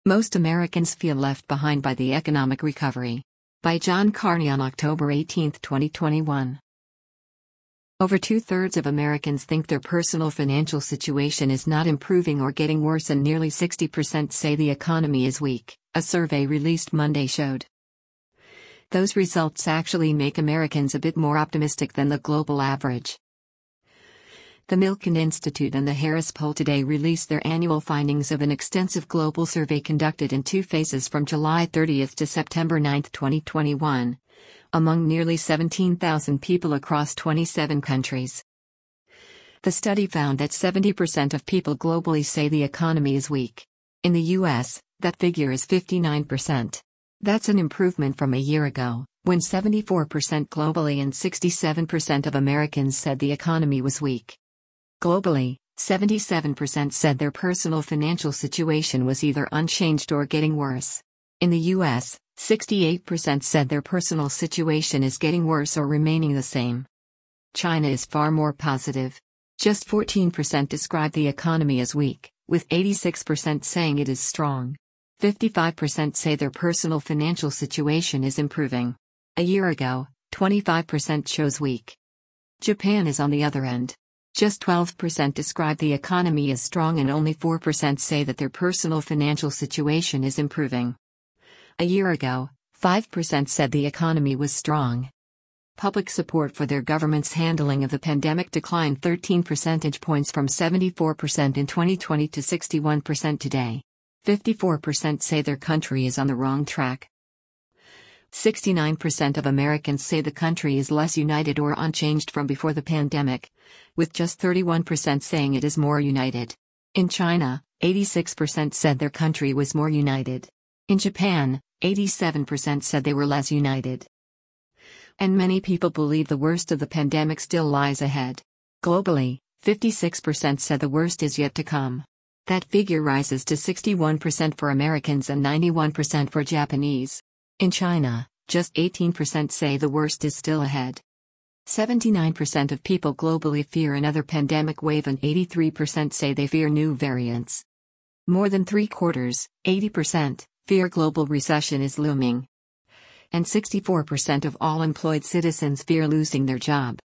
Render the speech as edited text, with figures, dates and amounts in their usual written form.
Most Americans feel left behind by the economic recovery. By John Carney on October 18, 2021. Over two-thirds of Americans think their personal financial situation is not improving or getting worse, and nearly 60% say the economy is weak, a survey released Monday showed. Those results actually make Americans a bit more optimistic than the global average. The Milken Institute and the Harris Poll today released their annual findings of an extensive global survey conducted in two phases from July 30 to September 9, 2021, among nearly 17,000 people across 27 countries. The study found that 70% of people globally say the economy is weak. In the U.S., that figure is 59%. That's an improvement from a year ago, when 74% globally and 67% of Americans said the economy was weak. Globally, 77% said their personal financial situation was either unchanged or getting worse. In the U.S., 68% said their personal situation is getting worse or remaining the same. China is far more positive. Just 14% describe the economy as weak, with 86% saying it is strong. 55% say their personal financial situation is improving. A year ago, 25% chose weak. Japan is on the other end. Just 12% describe the economy as strong and only 4% say that their personal financial situation is improving. A year ago, 5% said the economy was strong. Public support for their government's handling of the pandemic declined 13 percentage points from 74% in 2020 to 61% today. 54% say their country is on the wrong track. 69% of Americans say the country is less united or unchanged from before the pandemic, with just 31% saying it is more united. In China, 86% said their country was more united. In Japan, 87% said they were less united. And many people believe the worst of the pandemic still lies ahead. Globally, 56% said the worst is yet to come. That figure rises to 61% for Americans and 91% for Japanese. In China, just 18% say the worst is still ahead. 79% of people globally fear another pandemic wave and 83% say they fear new variants. More than three-quarters, 80%, fear global recession is looming. And 64% of all employed citizens fear losing their job.